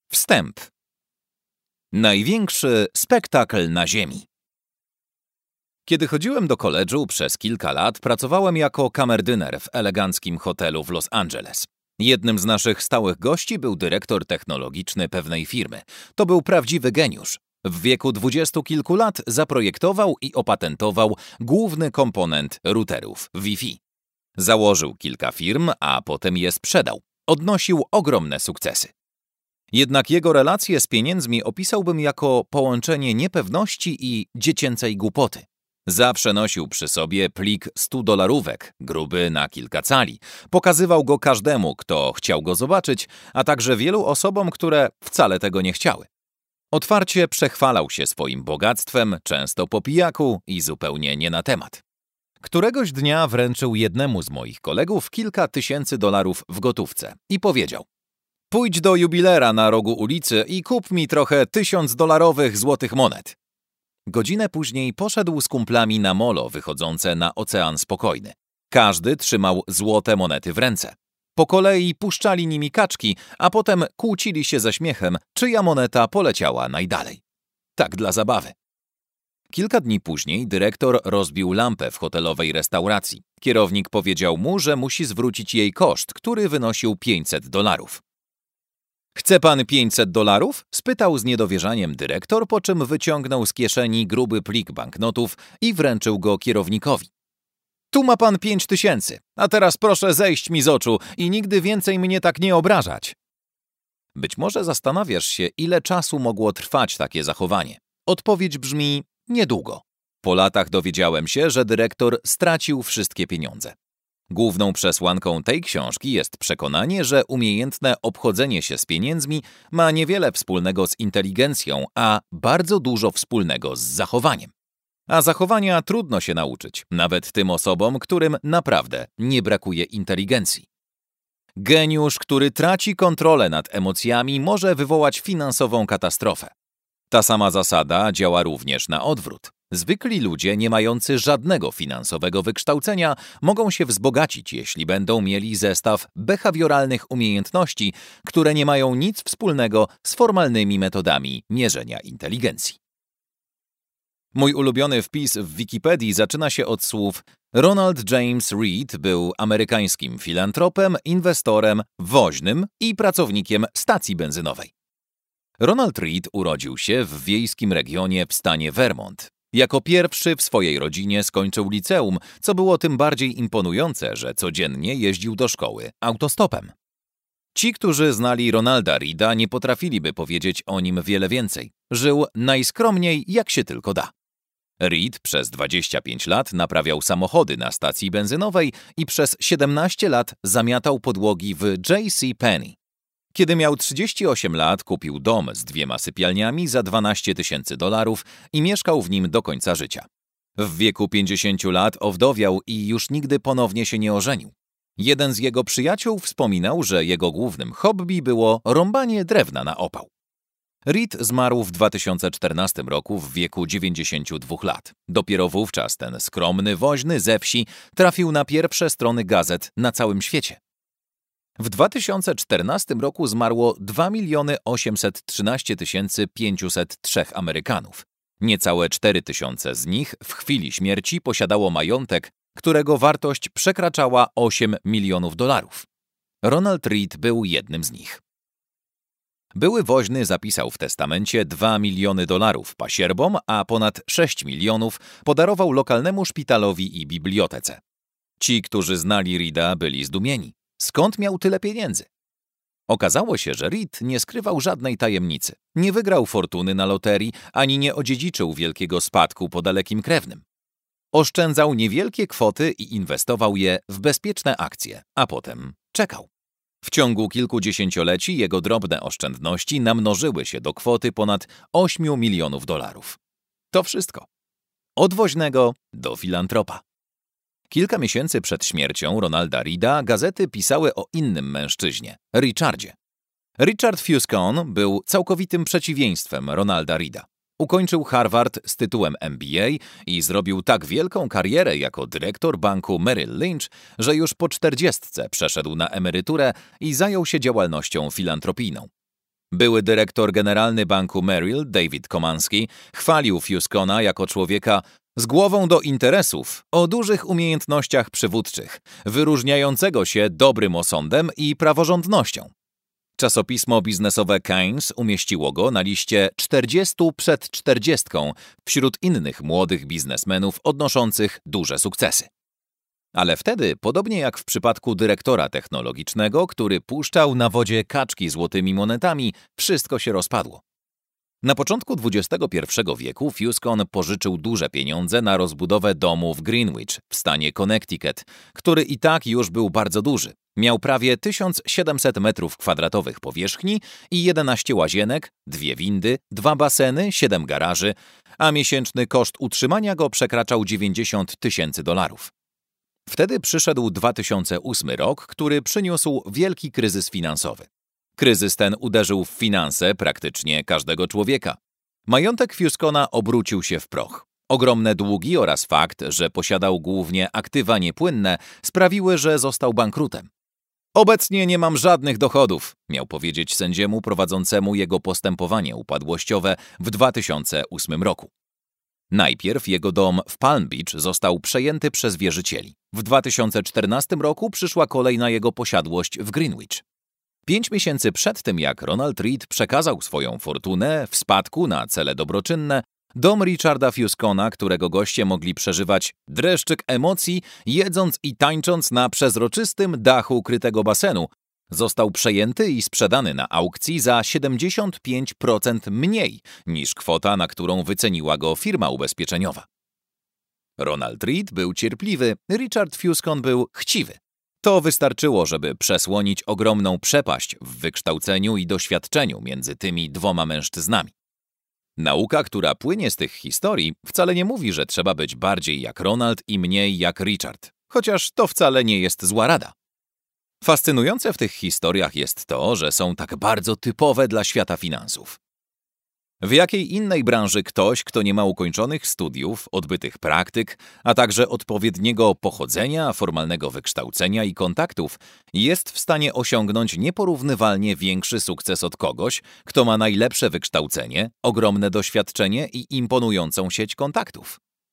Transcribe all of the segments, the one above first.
Wstęp. Największy spektakl na Ziemi. Kiedy chodziłem do koledżu, przez kilka lat pracowałem jako kamerdyner w eleganckim hotelu w Los Angeles. Jednym z naszych stałych gości był dyrektor technologiczny pewnej firmy. To był prawdziwy geniusz. W wieku 20 kilku lat zaprojektował i opatentował główny komponent routerów Wi-Fi. Założył kilka firm, a potem je sprzedał. Odnosił ogromne sukcesy. Jednak jego relacje z pieniędzmi opisałbym jako połączenie niepewności i dziecięcej głupoty. Zawsze nosił przy sobie plik $100, gruby na kilka cali. Pokazywał go każdemu, kto chciał go zobaczyć, a także wielu osobom, które wcale tego nie chciały. Otwarcie przechwalał się swoim bogactwem, często po pijaku i zupełnie nie na temat. Któregoś dnia wręczył jednemu z moich kolegów kilka tysięcy dolarów w gotówce i powiedział: „Pójdź do jubilera na rogu ulicy i kup mi trochę $1000 złotych monet”. Godzinę później poszedł z kumplami na molo wychodzące na Ocean Spokojny. Każdy trzymał złote monety w ręce. Po kolei puszczali nimi kaczki, a potem kłócili się ze śmiechem, czyja moneta poleciała najdalej. Tak dla zabawy. Kilka dni później dyrektor rozbił lampę w hotelowej restauracji. Kierownik powiedział mu, że musi zwrócić jej koszt, który wynosił $500. „Chce pan $500? Spytał z niedowierzaniem dyrektor, po czym wyciągnął z kieszeni gruby plik banknotów i wręczył go kierownikowi. „Tu ma pan 5000, a teraz proszę zejść mi z oczu i nigdy więcej mnie tak nie obrażać”. Być może zastanawiasz się, ile czasu mogło trwać takie zachowanie. Odpowiedź brzmi: niedługo. Po latach dowiedziałem się, że dyrektor stracił wszystkie pieniądze. Główną przesłanką tej książki jest przekonanie, że umiejętne obchodzenie się z pieniędzmi ma niewiele wspólnego z inteligencją, a bardzo dużo wspólnego z zachowaniem. A zachowania trudno się nauczyć, nawet tym osobom, którym naprawdę nie brakuje inteligencji. Geniusz, który traci kontrolę nad emocjami, może wywołać finansową katastrofę. Ta sama zasada działa również na odwrót. Zwykli ludzie nie mający żadnego finansowego wykształcenia mogą się wzbogacić, jeśli będą mieli zestaw behawioralnych umiejętności, które nie mają nic wspólnego z formalnymi metodami mierzenia inteligencji. Mój ulubiony wpis w Wikipedii zaczyna się od słów: Ronald James Reed był amerykańskim filantropem, inwestorem, woźnym i pracownikiem stacji benzynowej. Ronald Reed urodził się w wiejskim regionie w stanie Vermont. Jako pierwszy w swojej rodzinie skończył liceum, co było tym bardziej imponujące, że codziennie jeździł do szkoły autostopem. Ci, którzy znali Ronalda Reeda, nie potrafiliby powiedzieć o nim wiele więcej. Żył najskromniej, jak się tylko da. Reed przez 25 lat naprawiał samochody na stacji benzynowej i przez 17 lat zamiatał podłogi w J.C. Penney. Kiedy miał 38 lat, kupił dom z 2 sypialniami za $12,000 i mieszkał w nim do końca życia. W wieku 50 lat owdowiał i już nigdy ponownie się nie ożenił. Jeden z jego przyjaciół wspominał, że jego głównym hobby było rąbanie drewna na opał. Reed zmarł w 2014 roku w wieku 92 lat. Dopiero wówczas ten skromny woźny ze wsi trafił na pierwsze strony gazet na całym świecie. W 2014 roku zmarło 2 813 503 Amerykanów. Niecałe 4000 z nich w chwili śmierci posiadało majątek, którego wartość przekraczała $8 milionów. Ronald Reed był jednym z nich. Były woźny zapisał w testamencie $2 miliony pasierbom, a ponad 6 milionów podarował lokalnemu szpitalowi i bibliotece. Ci, którzy znali Reeda, byli zdumieni. Skąd miał tyle pieniędzy? Okazało się, że Reed nie skrywał żadnej tajemnicy. Nie wygrał fortuny na loterii, ani nie odziedziczył wielkiego spadku po dalekim krewnym. Oszczędzał niewielkie kwoty i inwestował je w bezpieczne akcje, a potem czekał. W ciągu kilku dziesięcioleci jego drobne oszczędności namnożyły się do kwoty ponad $8 milionów. To wszystko. Od woźnego do filantropa. Kilka miesięcy przed śmiercią Ronalda Reeda gazety pisały o innym mężczyźnie, Richardzie. Richard Fuscon był całkowitym przeciwieństwem Ronalda Reeda. Ukończył Harvard z tytułem MBA i zrobił tak wielką karierę jako dyrektor banku Merrill Lynch, że już po 40 przeszedł na emeryturę i zajął się działalnością filantropijną. Były dyrektor generalny banku Merrill, David Komanski, chwalił Fuscona jako człowieka z głową do interesów, o dużych umiejętnościach przywódczych, wyróżniającego się dobrym osądem i praworządnością. Czasopismo biznesowe Keynes umieściło go na liście 40 przed 40 wśród innych młodych biznesmenów odnoszących duże sukcesy. Ale wtedy, podobnie jak w przypadku dyrektora technologicznego, który puszczał na wodzie kaczki złotymi monetami, wszystko się rozpadło. Na początku XXI wieku Fuscon pożyczył duże pieniądze na rozbudowę domu w Greenwich w stanie Connecticut, który i tak już był bardzo duży. Miał prawie 1700 m2 powierzchni i 11 łazienek, 2 windy, 2 baseny, 7 garaży, a miesięczny koszt utrzymania go przekraczał $90,000. Wtedy przyszedł 2008 rok, który przyniósł wielki kryzys finansowy. Kryzys ten uderzył w finanse praktycznie każdego człowieka. Majątek Fuscona obrócił się w proch. Ogromne długi oraz fakt, że posiadał głównie aktywa niepłynne, sprawiły, że został bankrutem. Obecnie nie mam żadnych dochodów, miał powiedzieć sędziemu prowadzącemu jego postępowanie upadłościowe w 2008 roku. Najpierw jego dom w Palm Beach został przejęty przez wierzycieli. W 2014 roku przyszła kolej na jego posiadłość w Greenwich. 5 miesięcy przed tym, jak Ronald Read przekazał swoją fortunę w spadku na cele dobroczynne, dom Richarda Fuscona, którego goście mogli przeżywać dreszczyk emocji, jedząc i tańcząc na przezroczystym dachu krytego basenu, został przejęty i sprzedany na aukcji za 75% mniej niż kwota, na którą wyceniła go firma ubezpieczeniowa. Ronald Read był cierpliwy, Richard Fuscon był chciwy. To wystarczyło, żeby przesłonić ogromną przepaść w wykształceniu i doświadczeniu między tymi dwoma mężczyznami. Nauka, która płynie z tych historii, wcale nie mówi, że trzeba być bardziej jak Ronald i mniej jak Richard, chociaż to wcale nie jest zła rada. Fascynujące w tych historiach jest to, że są tak bardzo typowe dla świata finansów. W jakiej innej branży ktoś, kto nie ma ukończonych studiów, odbytych praktyk, a także odpowiedniego pochodzenia, formalnego wykształcenia i kontaktów, jest w stanie osiągnąć nieporównywalnie większy sukces od kogoś, kto ma najlepsze wykształcenie, ogromne doświadczenie i imponującą sieć kontaktów?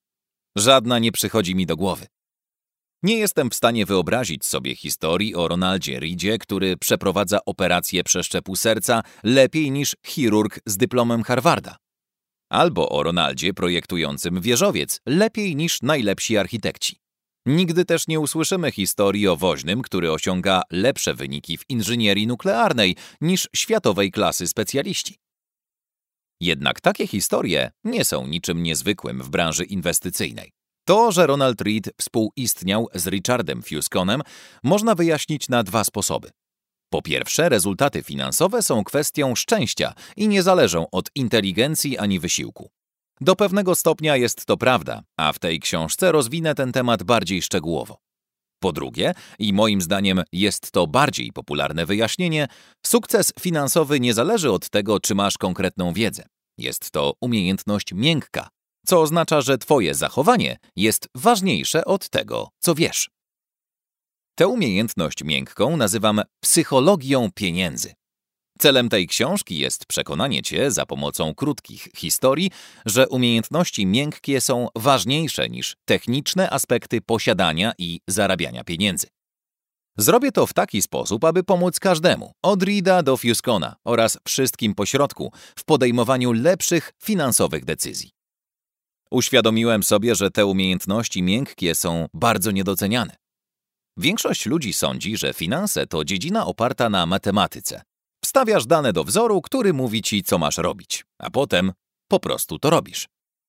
Żadna nie przychodzi mi do głowy. Nie jestem w stanie wyobrazić sobie historii o Ronaldzie Readzie, który przeprowadza operację przeszczepu serca lepiej niż chirurg z dyplomem Harvarda. Albo o Ronaldzie projektującym wieżowiec lepiej niż najlepsi architekci. Nigdy też nie usłyszymy historii o woźnym, który osiąga lepsze wyniki w inżynierii nuklearnej niż światowej klasy specjaliści. Jednak takie historie nie są niczym niezwykłym w branży inwestycyjnej. To, że Ronald Read współistniał z Richardem Fusconem, można wyjaśnić na 2 sposoby. Po pierwsze, rezultaty finansowe są kwestią szczęścia i nie zależą od inteligencji ani wysiłku. Do pewnego stopnia jest to prawda, a w tej książce rozwinę ten temat bardziej szczegółowo. Po drugie, i moim zdaniem jest to bardziej popularne wyjaśnienie, sukces finansowy nie zależy od tego, czy masz konkretną wiedzę. Jest to umiejętność miękka, co oznacza, że twoje zachowanie jest ważniejsze od tego, co wiesz. Tę umiejętność miękką nazywam psychologią pieniędzy. Celem tej książki jest przekonanie cię za pomocą krótkich historii, że umiejętności miękkie są ważniejsze niż techniczne aspekty posiadania i zarabiania pieniędzy. Zrobię to w taki sposób, aby pomóc każdemu, od Reada do Fuscona oraz wszystkim pośrodku w podejmowaniu lepszych finansowych decyzji. Uświadomiłem sobie, że te umiejętności miękkie są bardzo niedoceniane. Większość ludzi sądzi, że finanse to dziedzina oparta na matematyce. Wstawiasz dane do wzoru, który mówi ci, co masz robić, a potem po prostu to robisz.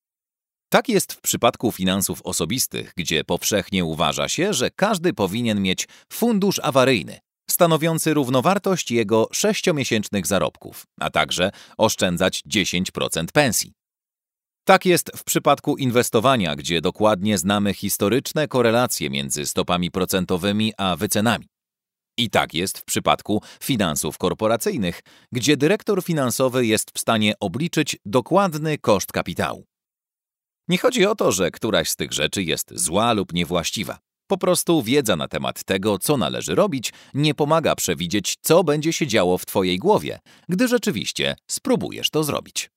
Tak jest w przypadku finansów osobistych, gdzie powszechnie uważa się, że każdy powinien mieć fundusz awaryjny, stanowiący równowartość jego 6-miesięcznych zarobków, a także oszczędzać 10% pensji. Tak jest w przypadku inwestowania, gdzie dokładnie znamy historyczne korelacje między stopami procentowymi a wycenami. I tak jest w przypadku finansów korporacyjnych, gdzie dyrektor finansowy jest w stanie obliczyć dokładny koszt kapitału. Nie chodzi o to, że któraś z tych rzeczy jest zła lub niewłaściwa. Po prostu wiedza na temat tego, co należy robić, nie pomaga przewidzieć, co będzie się działo w twojej głowie, gdy rzeczywiście spróbujesz to zrobić.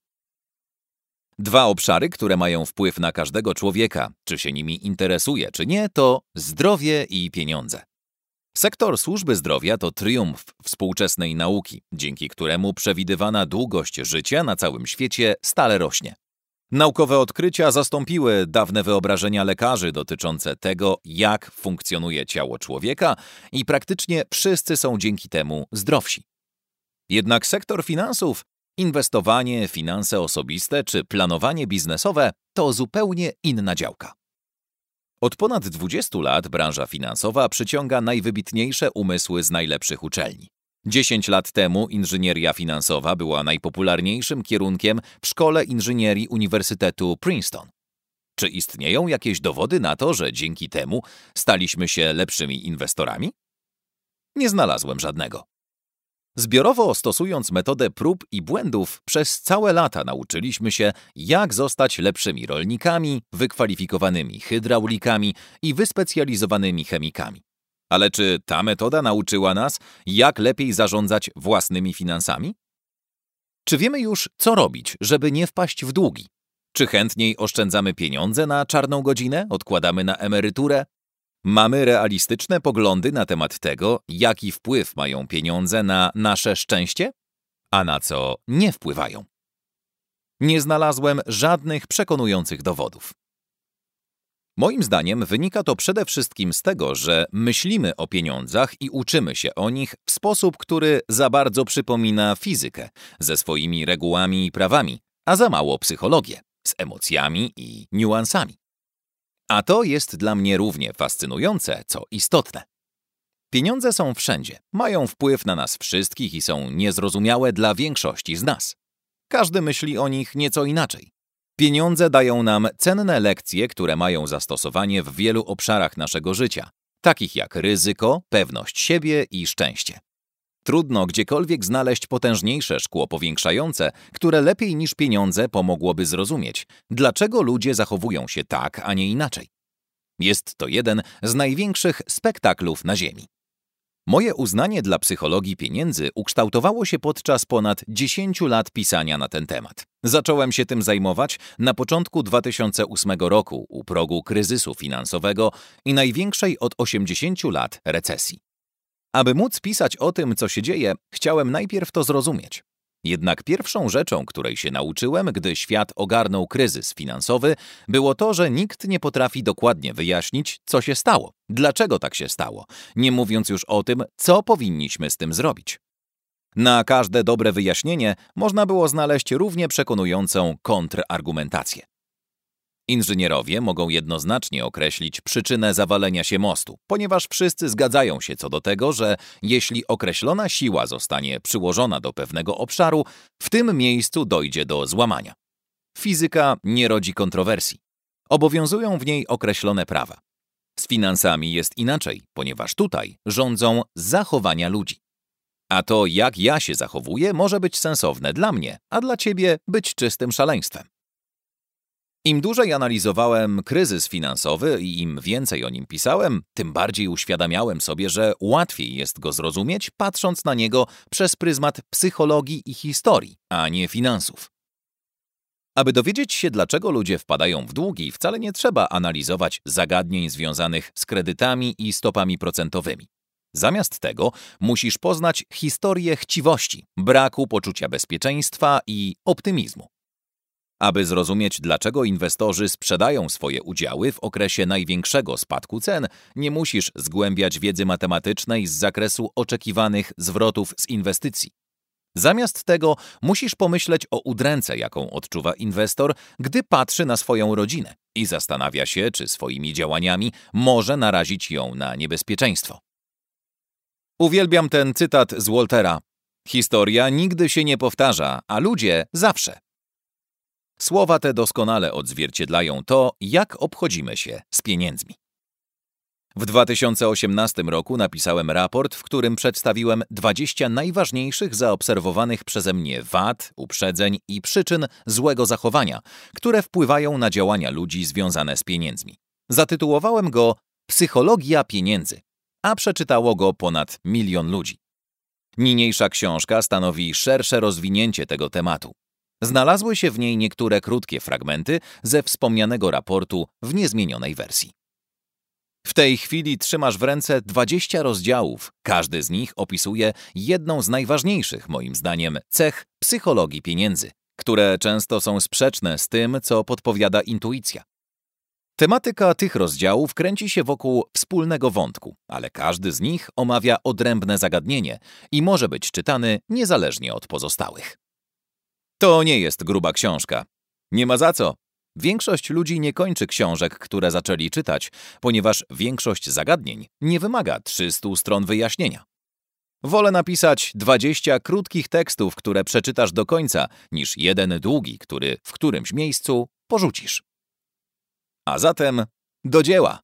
2 obszary, które mają wpływ na każdego człowieka, czy się nimi interesuje, czy nie, to zdrowie i pieniądze. Sektor służby zdrowia to triumf współczesnej nauki, dzięki któremu przewidywana długość życia na całym świecie stale rośnie. Naukowe odkrycia zastąpiły dawne wyobrażenia lekarzy dotyczące tego, jak funkcjonuje ciało człowieka i praktycznie wszyscy są dzięki temu zdrowsi. Jednak sektor finansów, inwestowanie, finanse osobiste czy planowanie biznesowe to zupełnie inna działka. Od ponad 20 lat branża finansowa przyciąga najwybitniejsze umysły z najlepszych uczelni. 10 lat temu inżynieria finansowa była najpopularniejszym kierunkiem w Szkole Inżynierii Uniwersytetu Princeton. Czy istnieją jakieś dowody na to, że dzięki temu staliśmy się lepszymi inwestorami? Nie znalazłem żadnego. Zbiorowo stosując metodę prób i błędów, przez całe lata nauczyliśmy się, jak zostać lepszymi rolnikami, wykwalifikowanymi hydraulikami i wyspecjalizowanymi chemikami. Ale czy ta metoda nauczyła nas, jak lepiej zarządzać własnymi finansami? Czy wiemy już, co robić, żeby nie wpaść w długi? Czy chętniej oszczędzamy pieniądze na czarną godzinę, odkładamy na emeryturę? Mamy realistyczne poglądy na temat tego, jaki wpływ mają pieniądze na nasze szczęście, a na co nie wpływają. Nie znalazłem żadnych przekonujących dowodów. Moim zdaniem wynika to przede wszystkim z tego, że myślimy o pieniądzach i uczymy się o nich w sposób, który za bardzo przypomina fizykę, ze swoimi regułami i prawami, a za mało psychologię, z emocjami i niuansami. A to jest dla mnie równie fascynujące, co istotne. Pieniądze są wszędzie, mają wpływ na nas wszystkich i są niezrozumiałe dla większości z nas. Każdy myśli o nich nieco inaczej. Pieniądze dają nam cenne lekcje, które mają zastosowanie w wielu obszarach naszego życia, takich jak ryzyko, pewność siebie i szczęście. Trudno gdziekolwiek znaleźć potężniejsze szkło powiększające, które lepiej niż pieniądze pomogłoby zrozumieć, dlaczego ludzie zachowują się tak, a nie inaczej. Jest to jeden z największych spektaklów na Ziemi. Moje uznanie dla psychologii pieniędzy ukształtowało się podczas ponad 10 lat pisania na ten temat. Zacząłem się tym zajmować na początku 2008 roku u progu kryzysu finansowego i największej od 80 lat recesji. Aby móc pisać o tym, co się dzieje, chciałem najpierw to zrozumieć. Jednak pierwszą rzeczą, której się nauczyłem, gdy świat ogarnął kryzys finansowy, było to, że nikt nie potrafi dokładnie wyjaśnić, co się stało, dlaczego tak się stało, nie mówiąc już o tym, co powinniśmy z tym zrobić. Na każde dobre wyjaśnienie można było znaleźć równie przekonującą kontrargumentację. Inżynierowie mogą jednoznacznie określić przyczynę zawalenia się mostu, ponieważ wszyscy zgadzają się co do tego, że jeśli określona siła zostanie przyłożona do pewnego obszaru, w tym miejscu dojdzie do złamania. Fizyka nie rodzi kontrowersji. Obowiązują w niej określone prawa. Z finansami jest inaczej, ponieważ tutaj rządzą zachowania ludzi. A to, jak ja się zachowuję, może być sensowne dla mnie, a dla ciebie być czystym szaleństwem. Im dłużej analizowałem kryzys finansowy i im więcej o nim pisałem, tym bardziej uświadamiałem sobie, że łatwiej jest go zrozumieć, patrząc na niego przez pryzmat psychologii i historii, a nie finansów. Aby dowiedzieć się, dlaczego ludzie wpadają w długi, wcale nie trzeba analizować zagadnień związanych z kredytami i stopami procentowymi. Zamiast tego musisz poznać historię chciwości, braku poczucia bezpieczeństwa i optymizmu. Aby zrozumieć, dlaczego inwestorzy sprzedają swoje udziały w okresie największego spadku cen, nie musisz zgłębiać wiedzy matematycznej z zakresu oczekiwanych zwrotów z inwestycji. Zamiast tego musisz pomyśleć o udręce, jaką odczuwa inwestor, gdy patrzy na swoją rodzinę i zastanawia się, czy swoimi działaniami może narazić ją na niebezpieczeństwo. Uwielbiam ten cytat z Waltera. Historia nigdy się nie powtarza, a ludzie zawsze. Słowa te doskonale odzwierciedlają to, jak obchodzimy się z pieniędzmi. W 2018 roku napisałem raport, w którym przedstawiłem 20 najważniejszych zaobserwowanych przeze mnie wad, uprzedzeń i przyczyn złego zachowania, które wpływają na działania ludzi związane z pieniędzmi. Zatytułowałem go Psychologia pieniędzy, a przeczytało go ponad 1 000 000 ludzi. Niniejsza książka stanowi szersze rozwinięcie tego tematu. Znalazły się w niej niektóre krótkie fragmenty ze wspomnianego raportu w niezmienionej wersji. W tej chwili trzymasz w ręce 20 rozdziałów. Każdy z nich opisuje jedną z najważniejszych, moim zdaniem, cech psychologii pieniędzy, które często są sprzeczne z tym, co podpowiada intuicja. Tematyka tych rozdziałów kręci się wokół wspólnego wątku, ale każdy z nich omawia odrębne zagadnienie i może być czytany niezależnie od pozostałych. To nie jest gruba książka. Nie ma za co. Większość ludzi nie kończy książek, które zaczęli czytać, ponieważ większość zagadnień nie wymaga 300 stron wyjaśnienia. Wolę napisać 20 krótkich tekstów, które przeczytasz do końca, niż jeden długi, który w którymś miejscu porzucisz. A zatem do dzieła!